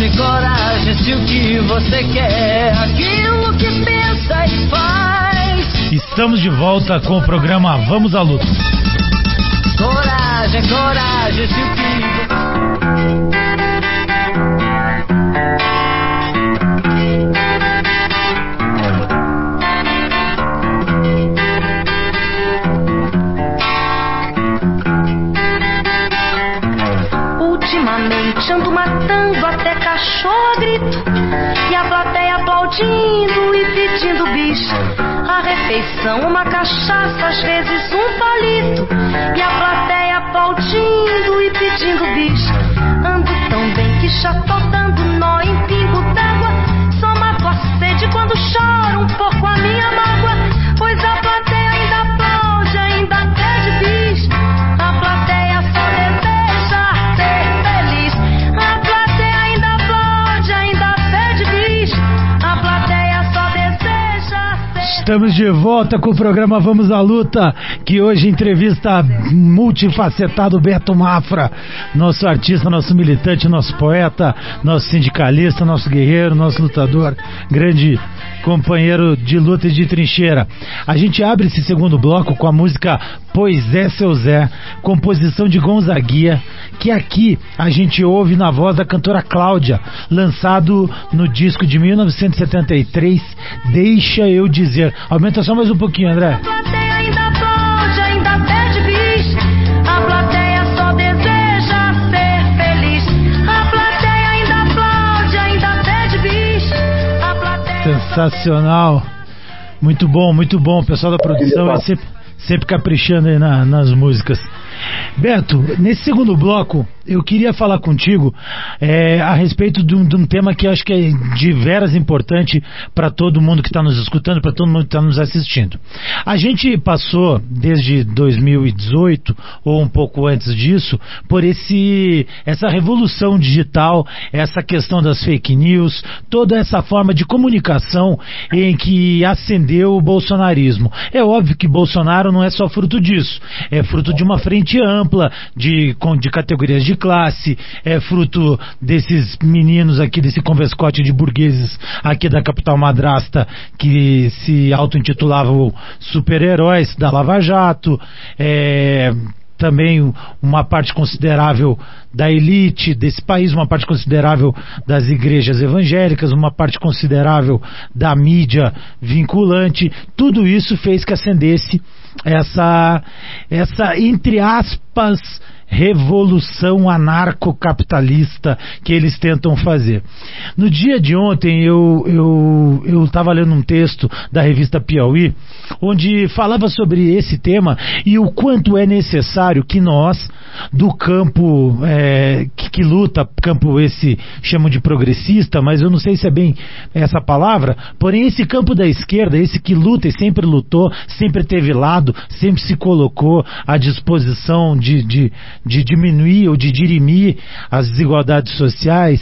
Coragem, coragem, se o que você quer, aquilo que pensa e faz. Estamos de volta com o programa Vamos à Luta. Coragem, coragem, se o que... Ultimamente ando matando até cachorro a grito, e a plateia aplaudindo e pedindo bicho. A refeição, uma cachaça, às vezes um palito, e a plateia aplaudindo e pedindo bicho. Ando tão bem que já tô dando nó em pingo d'água. Só mato a sede quando choro um pouco a minha mágoa, pois a plateia ainda aplaude, ainda pede bicho. A plateia só deseja ser feliz. A plateia ainda aplaude, ainda pede bicho. A plateia só deseja ser... Estamos de volta com o programa Vamos à Luta, que hoje entrevista multifacetado Beto Mafra, nosso artista, nosso militante, nosso poeta, nosso sindicalista, nosso guerreiro, nosso lutador, grande companheiro de luta e de trincheira. A gente abre esse segundo bloco com a música Pois é, Seu Zé, composição de Gonzaguinha, que aqui a gente ouve na voz da cantora Cláudia, lançado no disco de 1973, Deixa Eu Dizer. Aumenta só mais um pouquinho, André. A plateia ainda aplaude, ainda pede bicho. A plateia só deseja ser feliz. A plateia ainda aplaude, ainda pede bicho. A plateia... Sensacional. Muito bom, o pessoal da produção é sempre caprichando aí nas músicas. Beto, nesse segundo bloco eu queria falar contigo a respeito de um tema que eu acho que é de veras importante para todo mundo que está nos escutando, para todo mundo que está nos assistindo. A gente passou desde 2018 ou um pouco antes disso por essa revolução digital, essa questão das fake news, toda essa forma de comunicação em que ascendeu o bolsonarismo. É óbvio que Bolsonaro não é só fruto disso, é fruto de uma frente ampla de categorias de classe, é fruto desses meninos aqui, desse convescote de burgueses aqui da capital madrasta que se auto-intitulavam super-heróis da Lava Jato, também uma parte considerável da elite desse país, uma parte considerável das igrejas evangélicas, uma parte considerável da mídia vinculante. Tudo isso fez que ascendesse essa entre aspas revolução anarcocapitalista que eles tentam fazer. No dia de ontem eu estava lendo um texto da revista Piauí, onde falava sobre esse tema e o quanto é necessário que nós, do campo que luta, campo esse chamam de progressista, mas eu não sei se é bem essa palavra, porém esse campo da esquerda, esse que luta e sempre lutou, sempre teve lado, sempre se colocou à disposição de diminuir ou de dirimir as desigualdades sociais,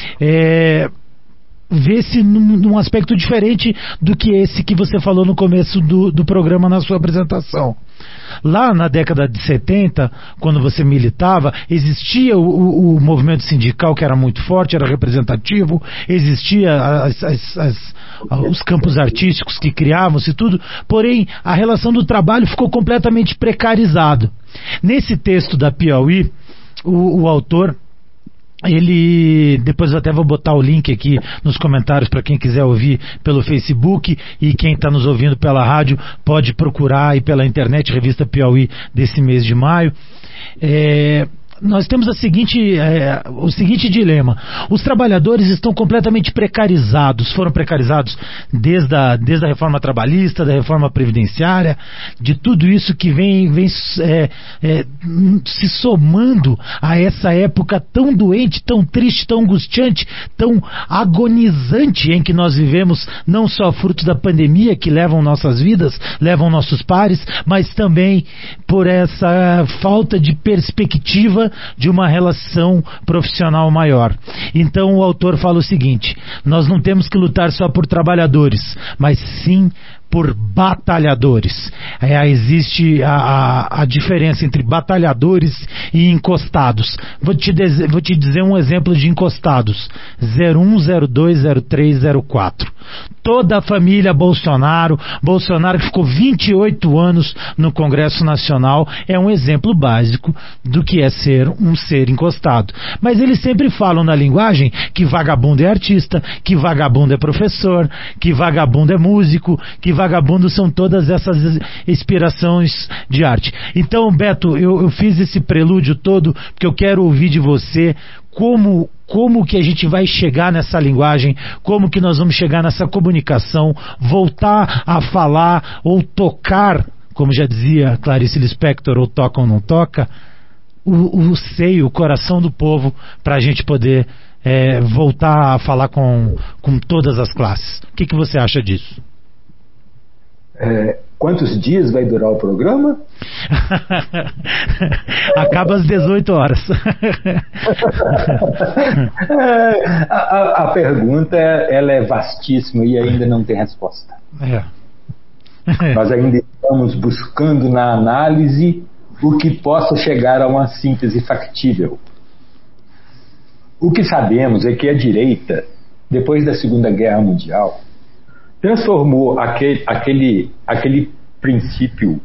vê-se num aspecto diferente do que esse que você falou no começo do programa na sua apresentação. Lá na década de 70, quando você militava, existia o movimento sindical que era muito forte, era representativo, existia os campos artísticos que criavam-se tudo, porém a relação do trabalho ficou completamente precarizado. Nesse texto da Piauí, o autor, depois eu até vou botar o link aqui nos comentários para quem quiser ouvir pelo Facebook, e quem está nos ouvindo pela rádio pode procurar aí pela internet, revista Piauí desse mês de maio. Nós temos o seguinte dilema: os trabalhadores estão completamente precarizados, foram precarizados desde a reforma trabalhista, da reforma previdenciária, de tudo isso que vem se somando a essa época tão doente, tão triste, tão angustiante, tão agonizante em que nós vivemos, não só fruto da pandemia que levam nossas vidas, levam nossos pares, mas também por essa falta de perspectiva de uma relação profissional maior. Então o autor fala o seguinte: nós não temos que lutar só por trabalhadores, mas sim por batalhadores. Existe a diferença entre batalhadores e encostados. Vou te dizer um exemplo de encostados: 01, 02, 03, 04. Toda a família Bolsonaro que ficou 28 anos no Congresso Nacional, é um exemplo básico do que é ser um ser encostado. Mas eles sempre falam na linguagem que vagabundo é artista, que vagabundo é professor, que vagabundo é músico, que vagabundo são todas essas inspirações de arte. Então, Beto, eu fiz esse prelúdio todo porque eu quero ouvir de você como que a gente vai chegar nessa linguagem, como que nós vamos chegar nessa comunicação, voltar a falar ou tocar, como já dizia Clarice Lispector, ou toca ou não toca, o seio, o coração do povo, para a gente poder voltar a falar com todas as classes. O que você acha disso? Quantos dias vai durar o programa? Acaba às 18 horas. A pergunta ela é vastíssima e ainda não tem resposta. Nós ainda estamos buscando na análise o que possa chegar a uma síntese factível. O que sabemos é que a direita, depois da Segunda Guerra Mundial, transformou aquele princípio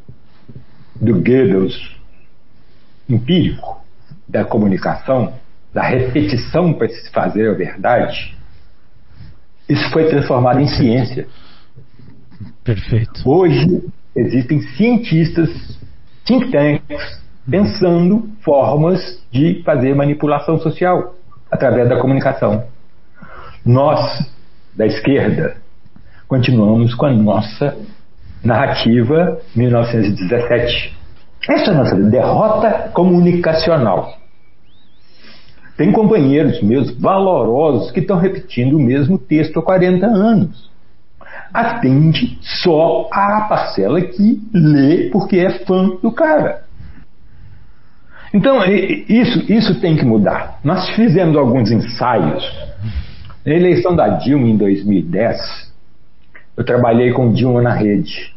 do Goebbels empírico da comunicação, da repetição para se fazer a verdade. Isso foi transformado em ciência. Perfeito. Hoje existem cientistas, think tanks, pensando formas de fazer manipulação social através da comunicação. Nós, da esquerda, continuamos com a nossa narrativa 1917. Essa é a nossa derrota comunicacional. Tem companheiros meus valorosos que estão repetindo o mesmo texto há 40 anos. Atende só a parcela que lê porque é fã do cara. Então, isso tem que mudar. Nós fizemos alguns ensaios. Na eleição da Dilma em 2010, eu trabalhei com Dilma na rede.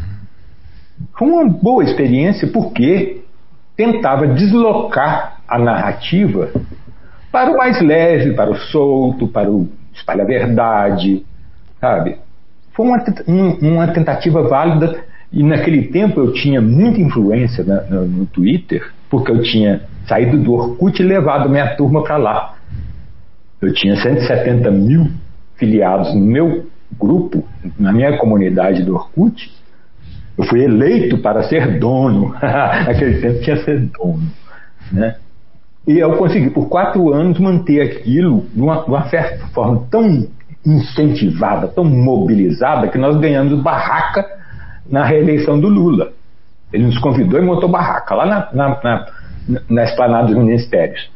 Foi uma boa experiência porque tentava deslocar a narrativa para o mais leve, para o solto, para o espalha-verdade, sabe? Foi uma tentativa válida, e naquele tempo eu tinha muita influência no Twitter, porque eu tinha saído do Orkut e levado minha turma para lá. Eu tinha 170 mil filiados no meu grupo, na minha comunidade do Orkut. Eu fui eleito para ser dono. Naquele tempo tinha ser dono, né? E eu consegui por 4 anos manter aquilo de uma certa forma tão incentivada, tão mobilizada, que nós ganhamos barraca na reeleição do Lula. Ele nos convidou e montou barraca lá na esplanada dos ministérios.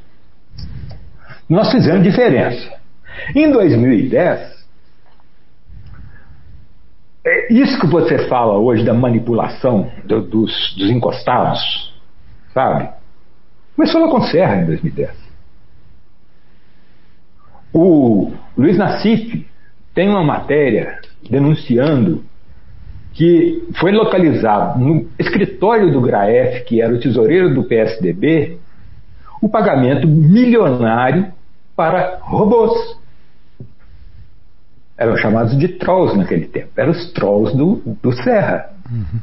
Nós fizemos diferença. Em 2010, isso que você fala hoje da manipulação dos encostados, sabe? Começou lá com Serra em 2010. O Luiz Nassif tem uma matéria denunciando que foi localizado no escritório do Graef, que era o tesoureiro do PSDB, o pagamento milionário para robôs. Eram chamados de trolls naquele tempo. Eram os trolls do Serra.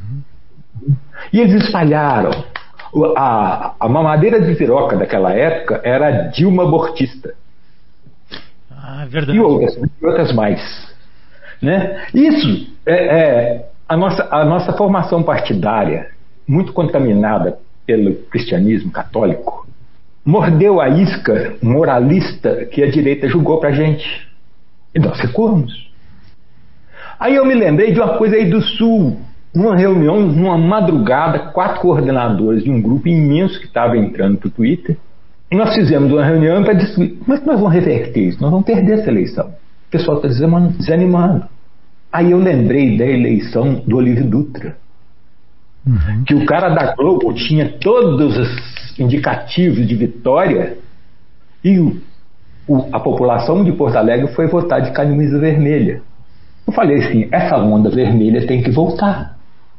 E eles espalharam. A mamadeira de piroca daquela época era a Dilma abortista. Verdade. E outras mais. Né? Isso a nossa formação partidária, muito contaminada pelo cristianismo católico, mordeu a isca moralista que a direita julgou pra gente. E nós recuamos. Aí eu me lembrei de uma coisa aí do Sul. Numa reunião, numa madrugada, 4 coordenadores de um grupo imenso que estava entrando para o Twitter. E nós fizemos uma reunião para discutir. Como é que nós vamos reverter isso? Nós vamos perder essa eleição. O pessoal está desanimando. Aí eu lembrei da eleição do Olívio Dutra. Que o cara da Globo tinha todos os indicativos de vitória e a população de Porto Alegre foi votar de camisa vermelha. Eu falei assim, essa onda vermelha tem que voltar.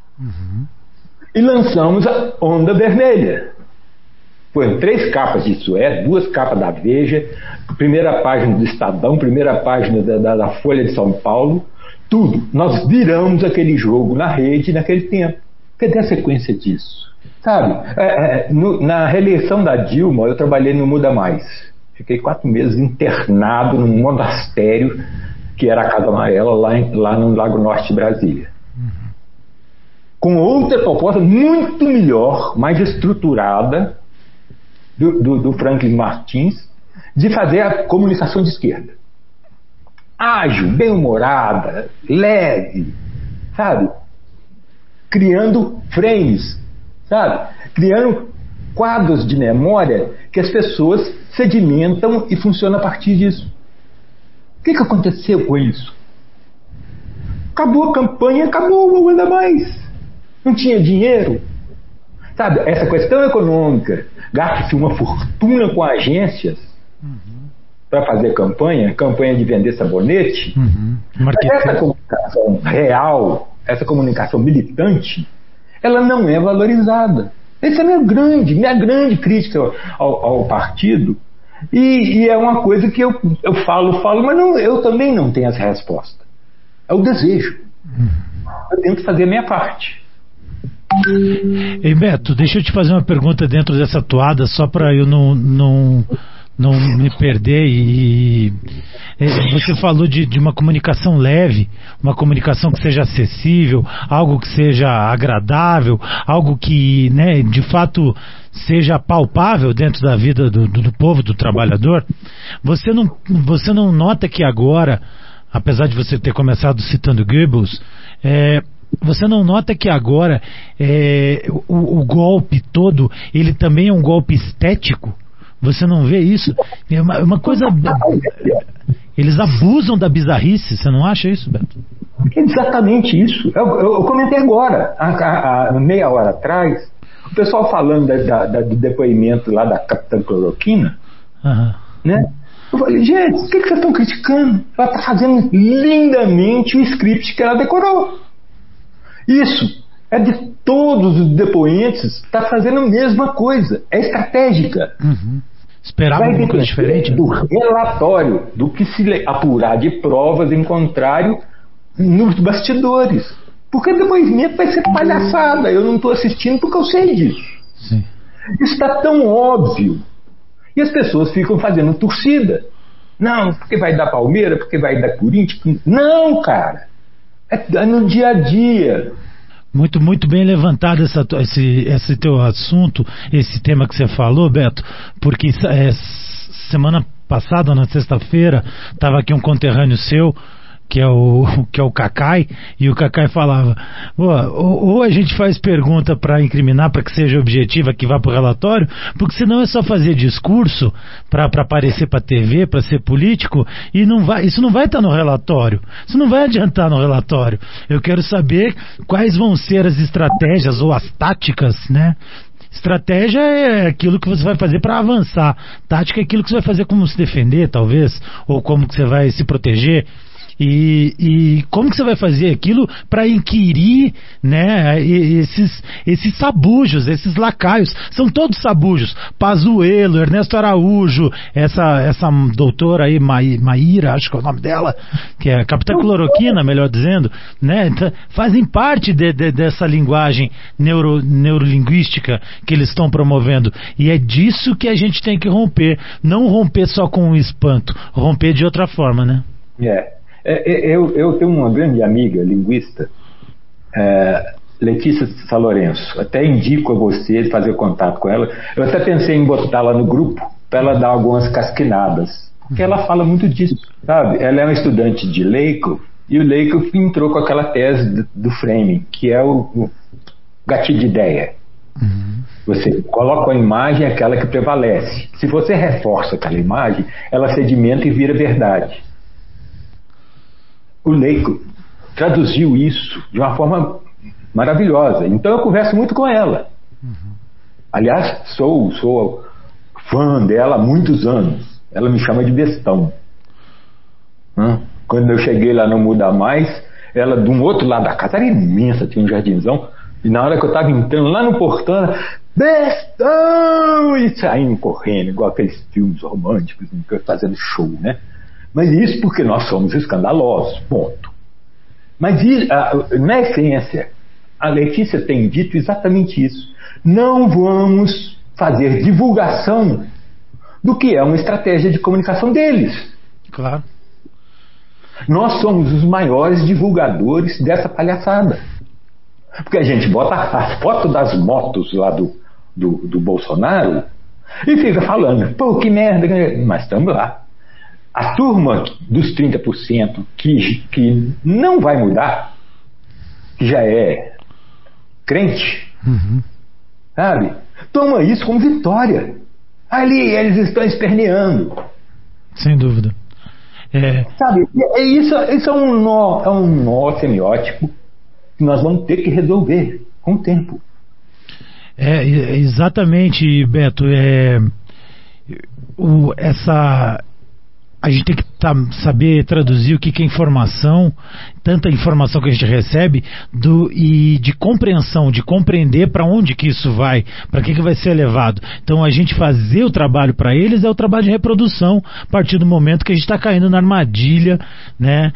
E lançamos a onda vermelha. Foram 3 capas de Sué, 2 capas da Veja, primeira página do Estadão, primeira página da Folha de São Paulo, tudo. Nós viramos aquele jogo na rede naquele tempo. Cadê a sequência disso? Sabe, na reeleição da Dilma, eu trabalhei no Muda Mais. Fiquei 4 meses internado num monastério, que era a Casa Amarela, lá no Lago Norte de Brasília. Com outra proposta muito melhor, mais estruturada, do Franklin Martins, de fazer a comunicação de esquerda. Ágil, bem-humorada, leve, sabe? Criando frames, sabe? Criando quadros de memória que as pessoas sedimentam e funcionam a partir disso. O que aconteceu com isso? Acabou a campanha, acabou o Ainda Mais. Não tinha dinheiro. Sabe, essa questão econômica, gasta-se uma fortuna com agências para fazer campanha de vender sabonete. Mas essa comunicação real, essa comunicação militante, ela não é valorizada. Essa é a minha grande crítica ao partido. E é uma coisa que eu falo, mas eu também não tenho as respostas. É o desejo. Eu tento fazer a minha parte. Ei, Beto, deixa eu te fazer uma pergunta dentro dessa toada, só para eu não me perder. Você falou de uma comunicação leve, uma comunicação que seja acessível, algo que seja agradável, algo que, né, de fato seja palpável dentro da vida do povo, do trabalhador. Você não nota que agora, apesar de você ter começado citando Goebbels, você não nota que agora o golpe todo, ele também é um golpe estético? Você não vê isso? É uma coisa... Eles abusam da bizarrice, você não acha isso, Beto? É exatamente isso. Eu comentei agora, há meia hora atrás, o pessoal falando do depoimento lá da Capitã Cloroquina, né? Eu falei, gente, o que vocês estão criticando? Ela está fazendo lindamente o script que ela decorou. Isso é de todos os depoentes, está fazendo a mesma coisa, é estratégica. Esperava alguma coisa diferente? Do relatório, do que se apurar de provas em contrário nos bastidores. Porque o depoimento vai ser palhaçada, eu não estou assistindo porque eu sei disso. Sim. Isso está tão óbvio. E as pessoas ficam fazendo torcida. Não, porque vai dar Palmeiras, porque vai dar Corinthians. Não, cara. É no dia a dia. Muito, muito bem levantado esse teu assunto, esse tema que você falou, Beto, porque semana passada, na sexta-feira, estava aqui um conterrâneo seu, que é o Cacai, e o Cacai falava, ou a gente faz pergunta para incriminar, para que seja objetiva, que vá para o relatório, porque senão é só fazer discurso para aparecer para a TV, para ser político, e isso não vai estar no relatório, isso não vai adiantar no relatório. Eu quero saber quais vão ser as estratégias ou as táticas, né? Estratégia é aquilo que você vai fazer para avançar, tática é aquilo que você vai fazer como se defender, talvez, ou como que você vai se proteger. E como que você vai fazer aquilo para inquirir, né, esses sabujos, esses lacaios, são todos sabujos, Pazuello, Ernesto Araújo, essa doutora aí, Maíra, acho que é o nome dela, que é a Capitã Cloroquina, melhor dizendo, né, então, fazem parte dessa linguagem neurolinguística que eles estão promovendo, e é disso que a gente tem que romper, não romper só com o espanto, romper de outra forma, né? Eu tenho uma grande amiga linguista, Letícia Salorenço. Até indico a você de fazer contato com ela. Eu até pensei em botá-la no grupo para ela dar algumas casquinadas, porque ela fala muito disso, sabe? Ela é uma estudante de Lakoff, e o Lakoff entrou com aquela tese do framing, que é o gatilho de ideia. Você coloca a imagem, aquela que prevalece. Se você reforça aquela imagem, ela sedimenta e vira verdade. O Lakoff traduziu isso de uma forma maravilhosa. Então eu converso muito com ela. Aliás, sou fã dela há muitos anos. Ela me chama de bestão. Quando eu cheguei lá no Muda Mais, ela do outro lado da casa era imensa, tinha um jardinzão, e na hora que eu estava entrando lá no portão, ela, bestão! E saindo correndo, igual aqueles filmes românticos, fazendo show, né? Mas isso porque nós somos escandalosos, ponto. Mas na essência, a Letícia tem dito exatamente isso. Não vamos fazer divulgação do que é uma estratégia de comunicação deles. Claro. Nós somos os maiores divulgadores dessa palhaçada. Porque a gente bota a foto das motos lá do Bolsonaro e fica falando, pô, que merda, mas estamos lá. A turma dos 30% que não vai mudar, que já é crente, sabe? Toma isso como vitória. Ali eles estão esperneando. Sem dúvida. Sabe, isso é um nó semiótico que nós vamos ter que resolver com o tempo. Exatamente, Beto. A gente tem que saber traduzir o que é informação, tanta informação que a gente recebe, e de compreensão, de compreender para onde que isso vai, para que vai ser levado. Então a gente fazer o trabalho para eles é o trabalho de reprodução, a partir do momento que a gente está caindo na armadilha, né,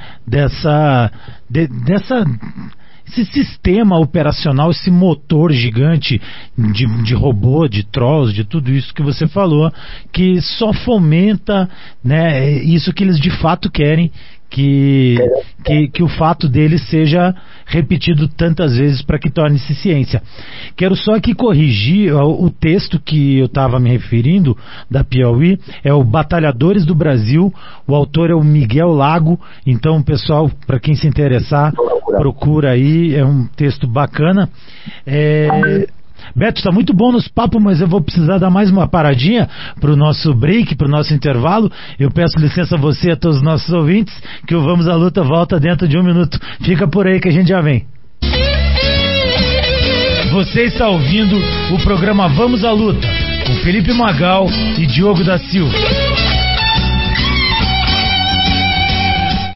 esse sistema operacional, esse motor gigante de robô, de trolls, de tudo isso que você falou, que só fomenta, né, isso que eles de fato querem, que o fato deles seja repetido tantas vezes para que torne-se ciência. Quero só aqui corrigir o texto que eu estava me referindo, da Piauí, é o Batalhadores do Brasil, o autor é o Miguel Lago, então pessoal, para quem se interessar, procura aí, é um texto bacana. Beto, está muito bom nos papos, mas eu vou precisar dar mais uma paradinha para o nosso break, para o nosso intervalo. Eu peço licença a você e a todos os nossos ouvintes, que o Vamos à Luta volta dentro de 1 minuto. Fica por aí que a gente já vem. Você está ouvindo o programa Vamos à Luta, com Felipe Magal e Diogo da Silva.